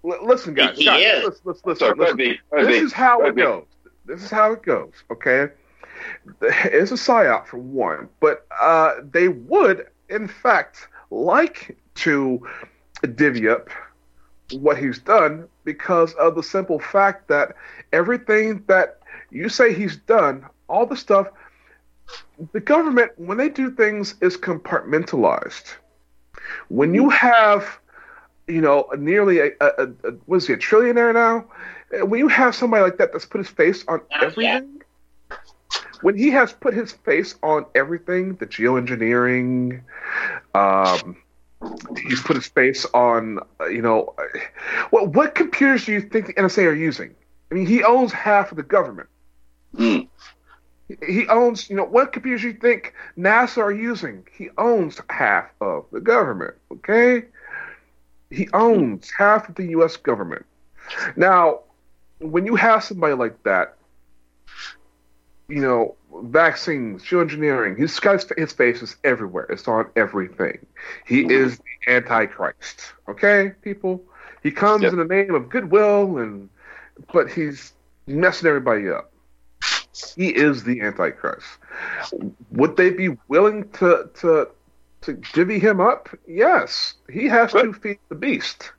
L- listen, guys. He guys is. Listen, listen, listen, Sorry, listen. Bubby, Bubby, This is how it Bubby. goes. This is how it goes, okay? It's a psyop for one, but uh, they would, in fact, like to divvy up what he's done because of the simple fact that everything that you say he's done, all the stuff, the government, when they do things, is compartmentalized. When you have, you know, nearly a, a, a what is he, a trillionaire now? When you have somebody like that that's put his face on everything, when he has put his face on everything, the geoengineering, um, he's put his face on, uh, you know, what what computers do you think the N S A are using? I mean, he owns half of the government. Mm. He, he owns, you know, what computers do you think NASA are using? He owns half of the government, okay? He owns half of the U S government. Now, when you have somebody like that, you know, vaccines, geoengineering, his, his face is everywhere. It's on everything. He is the Antichrist. Okay, people? He comes Yep. in the name of goodwill, and but he's messing everybody up. He is the Antichrist. Would they be willing to to to divvy him up? Yes. He has to feed the beast.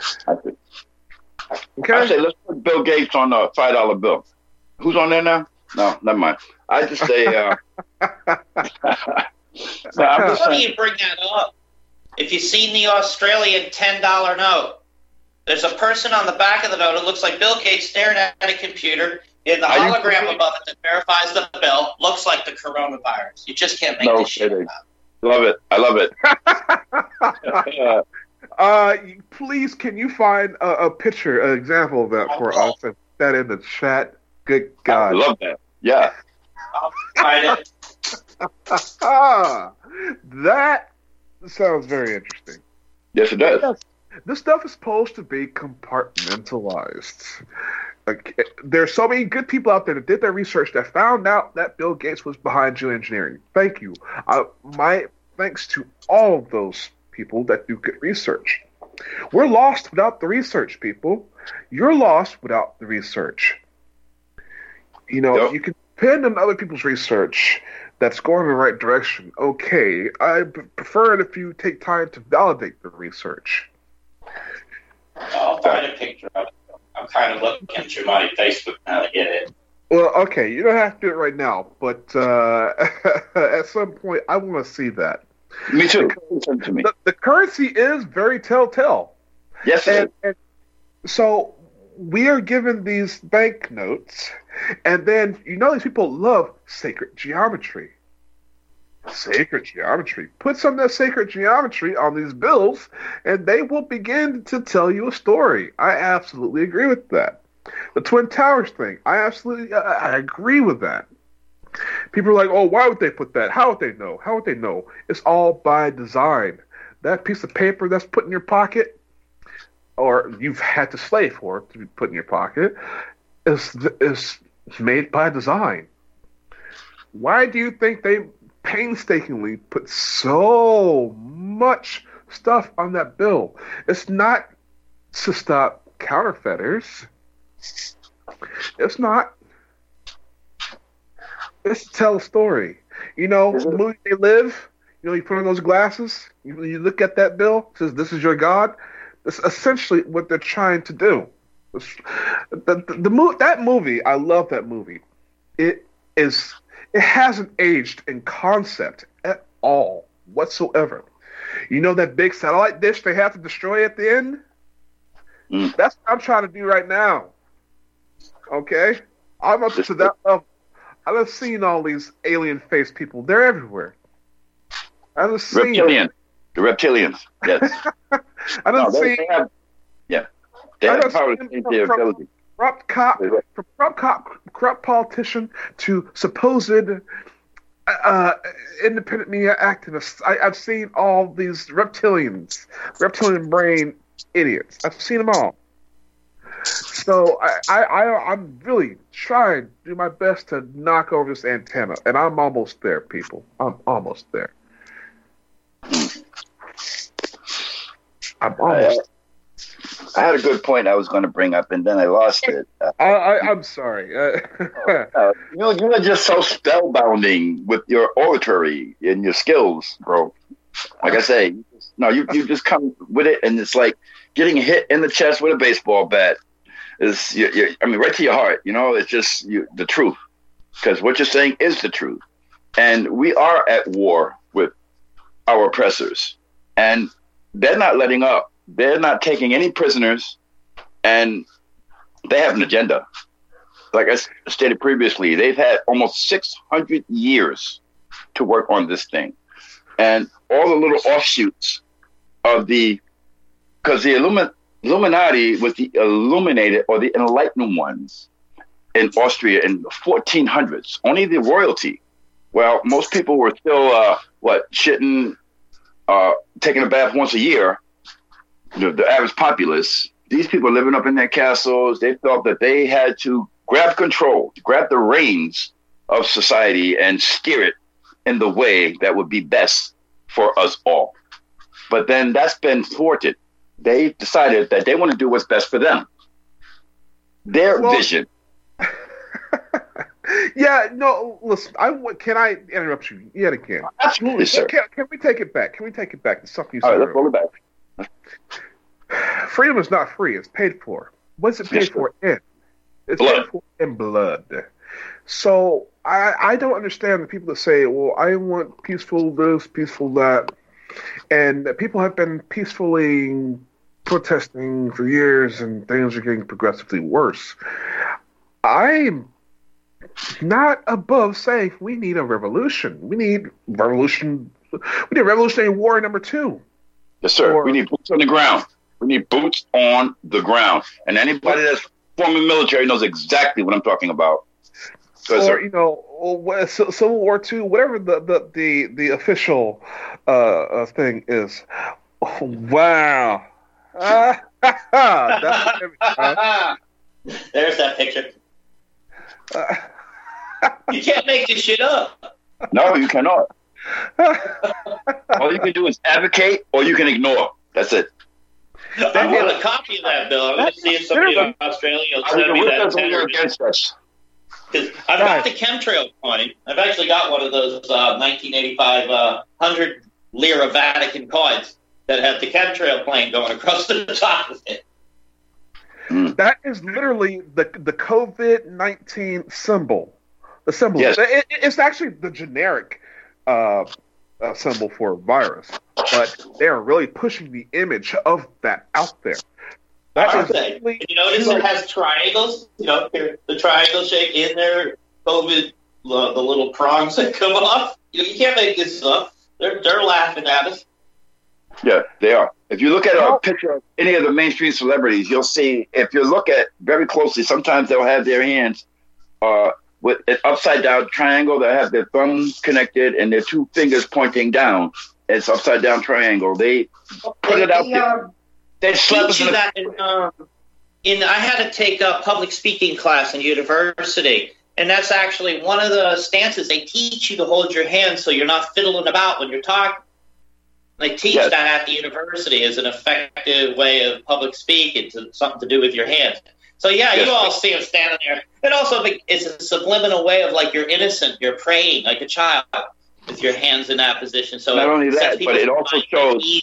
Okay. I say let's put Bill Gates on a five dollar bill. Who's on there now? No, never mind. I just say. Uh, no, I'm just Funny saying. you bring that up. If you've seen the Australian ten dollar note, there's a person on the back of the note. It looks like Bill Gates staring at a computer, and the Are you hologram kidding? above it that verifies the bill looks like the coronavirus. You just can't make No this shit kidding. up. Love it. I love it. Uh, please, can you find a, a picture, an example of that for us, and put that in the chat? Good I God. love that. Yeah. I'll find it. Ah, that sounds very interesting. Yes, it does. Yes. This stuff is supposed to be compartmentalized. Like, there's so many good people out there that did their research that found out that Bill Gates was behind geoengineering. Thank you. Uh, my thanks to all of those people that do good research. We're lost without the research, people. You're lost without the research. You know, Yep. you can depend on other people's research that's going in the right direction. Okay, I p- prefer it if you take time to validate the research. I'll find a picture of it. I'm kind of looking through my Facebook now to get it. Well, okay, you don't have to do it right now, but uh, at some point, I want to see that. Me too. Send it to me. The, the currency is very telltale. Yes, it And, is. and so we are given these banknotes, and then, you know, these people love sacred geometry. Sacred geometry. Put some of that sacred geometry on these bills, and they will begin to tell you a story. I absolutely agree with that. The Twin Towers thing, I absolutely, I, I agree with that. People are like, oh, why would they put that? How would they know? How would they know? It's all by design. That piece of paper that's put in your pocket, or you've had to slave for it to be put in your pocket, is is made by design. Why do you think they painstakingly put so much stuff on that bill? It's not to stop counterfeiters. It's not. It's to tell a story. You know, the movie They Live, you know, you put on those glasses, you, you look at that bill, it says, this is your God. That's essentially what they're trying to do. The, the, the mo- that movie, I love that movie. It is, it hasn't aged in concept at all whatsoever. You know that big satellite dish they have to destroy at the end? Mm. That's what I'm trying to do right now. Okay? I'm up to that level. I've seen all these alien-faced people. They're everywhere. I've seen Reptilian. The reptilians. Yes. I don't No, they, see they have, yeah. They I have the don't power see to them change from- their from- ability. corrupt cop, from corrupt cop, corrupt politician to supposed uh, independent media activists. I, I've seen all these reptilians, reptilian brain idiots. I've seen them all. So I, I, I, I'm really trying to do my best to knock over this antenna, and I'm almost there, people. I'm almost there. I'm almost. I, I had a good point I was going to bring up, and then I lost it. Uh, I, I, I'm sorry. Uh, uh, you you are just so spellbinding with your oratory and your skills, bro. Like I say, no, you you just come with it, and it's like getting hit in the chest with a baseball bat. Is you, you, I mean, right to your heart. You know, it's just you, the truth, because what you're saying is the truth, and we are at war with our oppressors, and they're not letting up. They're not taking any prisoners, and they have an agenda. Like I stated previously, they've had almost six hundred years to work on this thing. And all the little offshoots of the, because the Illumin, Illuminati was the illuminated or the enlightened ones in Austria in the fourteen hundreds. Only the royalty. Well, most people were still, uh, what, shitting, uh, taking a bath once a year. The, the average populace, these people living up in their castles, they felt that they had to grab control, grab the reins of society and steer it in the way that would be best for us all. But then that's been thwarted. They decided that they want to do what's best for them. Their well, vision. Yeah, no, listen, I, can I interrupt you yet again? Absolutely, sir. Can, can we take it back? Can we take it back to something you said? All right, let's roll it back. Freedom is not free. It's paid for. What's it paid yes, for in? It's blood. paid for in blood. So I, I don't understand the people that say, well, I want peaceful this, peaceful that. And people have been peacefully protesting for years and things are getting progressively worse. I'm not above saying we need a revolution. We need revolution. We need a revolutionary war number two. Yes, sir. Or, we need boots on the ground. We need boots on the ground. And anybody that's former military knows exactly what I'm talking about. Or, sir. you know, Civil War Two, whatever the, the, the, the official uh, uh, thing is. Oh, wow. Uh, that's uh, There's that picture. Uh, you can't make this shit up. No, you cannot. All you can do is advocate, or you can ignore. That's it. I want a copy of that bill. I'm going to see if somebody in Australia will send me that. Against us. Because I've got the chemtrail coin. I've actually got one of those uh, nineteen eighty-five uh, one hundred lira Vatican coins that have the chemtrail plane going across the top of it. That is literally the the COVID nineteen symbol. The symbol. Yes. It, it's actually the generic uh, uh, symbol for a virus, but they are really pushing the image of that out there. That is really, you notice it has triangles. You know, the triangle shape in there. COVID, uh, the little prongs that come off. You know, you can't make this up. They're they're laughing at us. Yeah, they are. If you look at a picture of any of the mainstream celebrities, you'll see, if you look at very closely, sometimes they'll have their hands uh, with an upside down triangle. They'll have their thumbs connected and their two fingers pointing down. It's upside down triangle. They put it out there. They teach you that in, um, in, I had to take a public speaking class in university, and that's actually one of the stances. They teach you to hold your hands so you're not fiddling about when you're talking. They teach yes. that at the university as an effective way of public speaking, to something to do with your hands. So, yeah, yes. you all see them standing there. It also it's a subliminal way of, like, you're innocent, you're praying like a child with your hands in that position. So not only that, but it also shows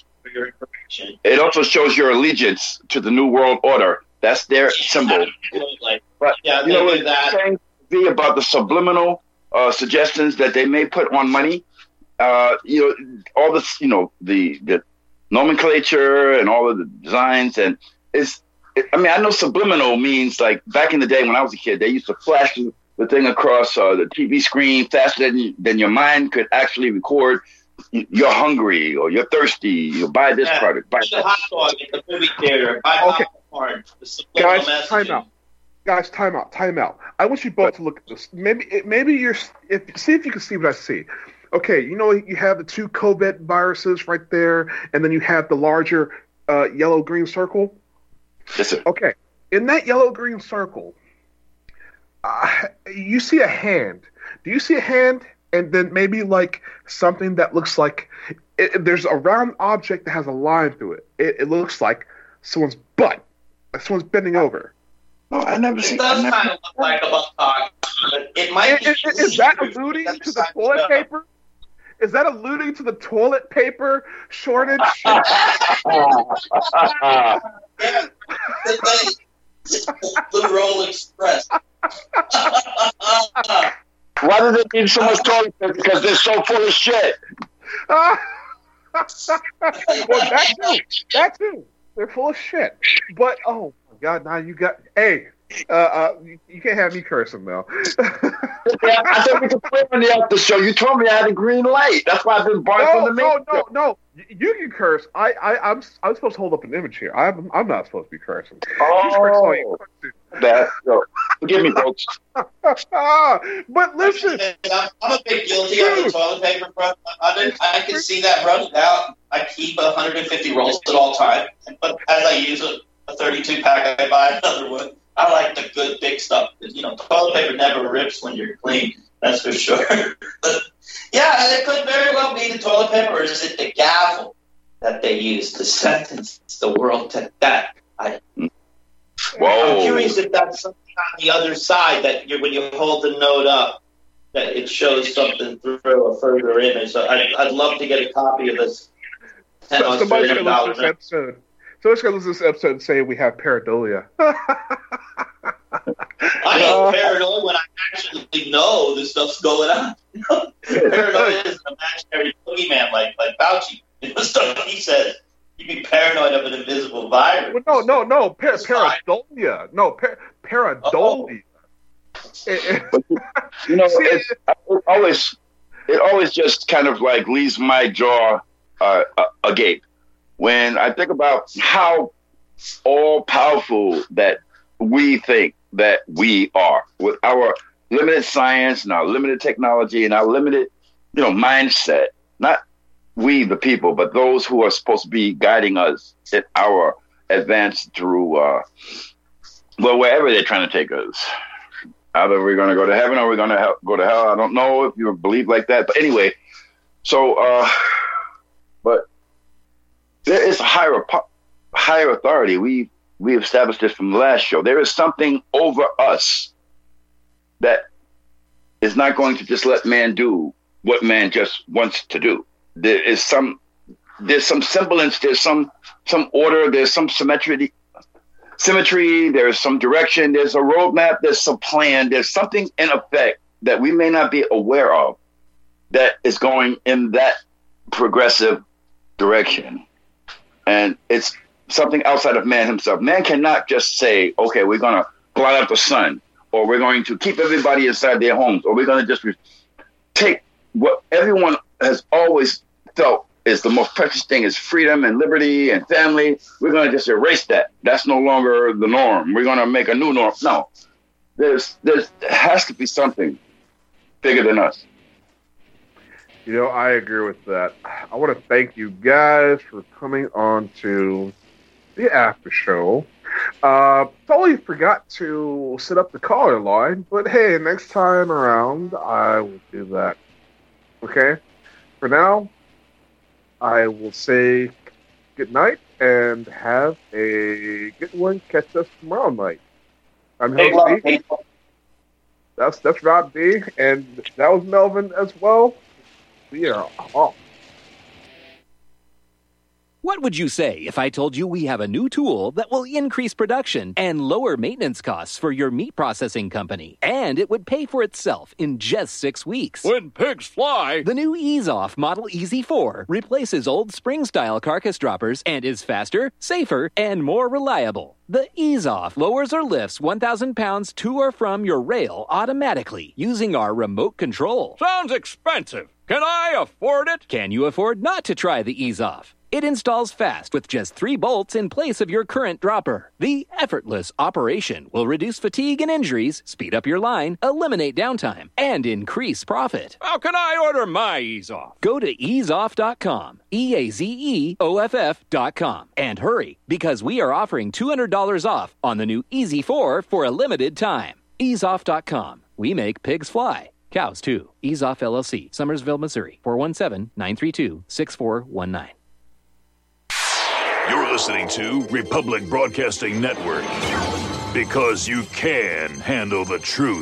it also shows your allegiance to the New World Order. That's their yeah, symbol. Absolutely. But yeah, you know what that. saying be about the subliminal uh, suggestions that they may put on money? Uh, you know, all this, you know, the, the nomenclature and all of the designs. And it's, it, I mean, I know subliminal means, like, back in the day when I was a kid, they used to flash the thing across uh, the T V screen faster than, than your mind could actually record. You're hungry or you're thirsty. You buy this yeah, product. Buy eat a hot dog at the movie theater. Buy okay. popcorn. Guys, time out. Guys, time out. Time out. I want you both to look at this. Maybe, maybe you're. If, see if you can see what I see. Okay, you know, you have the two COVID viruses right there, and then you have the larger uh, yellow-green circle. Yes, sir. Okay, in that yellow-green circle, uh, you see a hand. Do you see a hand? And then maybe like something that looks like it, there's a round object that has a line through it. It, it looks like someone's butt. Like someone's bending over. No, I never It seen. does I kind never, of look like a buttcock, but it might be. Is, is, is that alluding to the toilet paper? Is that alluding to the toilet paper shortage? Yeah, the Roll Express. Why do they need so much toilet paper? Because they're so full of shit. well, that too. That too. They're full of shit. But oh my god, now you got hey. Uh, uh, you, you can't have me cursing though. Yeah, I thought we could play on the after show. You told me I had a green light. That's why I've been barred no, from the main no, no, show. no. You, you can curse. I, I, I'm, I'm supposed to hold up an image here. I'm, I'm not supposed to be cursing. Oh, that. So, forgive me, folks. But listen, I'm, I'm a bit guilty on the toilet paper front. I, didn't, I can see that running out. I keep one hundred fifty rolls at all time, but as I use a, a thirty-two pack, I buy another one. I like the good big stuff. You know, toilet paper never rips when you're clean. That's for sure. But yeah, it could very well be the toilet paper, or is it the gavel that they use to sentence the world to death? I, Whoa. I'm curious if that's something on the other side that you when you hold the note up, that it shows something through a further image. So I'd, I'd love to get a copy of this. ten so, somebody's Australian gonna listen to this dollars. episode. Somebody's gonna listen to this episode and say we have pareidolia. I know paranoid when I actually know this stuff's going on. Paranoid is an imaginary boogeyman like like Fauci. The stuff he says, you'd be paranoid of an invisible virus. Well, no, no, no. Par- pareidolia. No, par- pareidolia. But, you know, it's, it always it always just kind of like leaves my jaw uh, agape when I think about how all powerful that we think that we are with our limited science and our limited technology and our limited, you know, mindset. Not we, the people, but those who are supposed to be guiding us in our advance through, uh, well, wherever they're trying to take us. Either we're going to go to heaven or we're going to go to hell. I don't know if you believe like that. But anyway, so, uh, but there is a higher, higher authority. We we established this from the last show. There is something over us that is not going to just let man do what man just wants to do. There is some, there's some semblance, there's some some order, there's some symmetry. Symmetry, there's some direction, there's a roadmap, there's some plan, there's something in effect that we may not be aware of that is going in that progressive direction. And it's something outside of man himself. Man cannot just say, okay, we're going to blot out the sun, or we're going to keep everybody inside their homes, or we're going to just re- take what everyone has always felt is the most precious thing is freedom and liberty and family. We're going to just erase that. That's no longer the norm. We're going to make a new norm. No, there's, there's, there has to be something bigger than us. You know, I agree with that. I want to thank you guys for coming on to the after show. Uh, totally forgot to set up the caller line, but hey, next time around, I will do that. Okay? For now, I will say good night and have a good one. Catch us tomorrow night. I'm Hey, Rob Rob, D. hey, That's that's Rob D. And that was Melvin as well. We are off. What would you say if I told you we have a new tool that will increase production and lower maintenance costs for your meat processing company? And it would pay for itself in just six weeks. When pigs fly! The new Ease Off Model E Z four replaces old spring-style carcass droppers and is faster, safer, and more reliable. The Ease Off lowers or lifts one thousand pounds to or from your rail automatically using our remote control. Sounds expensive. Can I afford it? Can you afford not to try the Ease Off? It installs fast with just three bolts in place of your current dropper. The effortless operation will reduce fatigue and injuries, speed up your line, eliminate downtime, and increase profit. How can I order my Ease Off? Go to ease off dot com, E A Z E O F F dot com, and hurry, because we are offering two hundred dollars off on the new E Z four for a limited time. ease off dot com. We make pigs fly. Cows, too. Ease Off L L C, Summersville, Missouri, four one seven, nine three two, six four one nine. You're listening to Republic Broadcasting Network. Because you can handle the truth.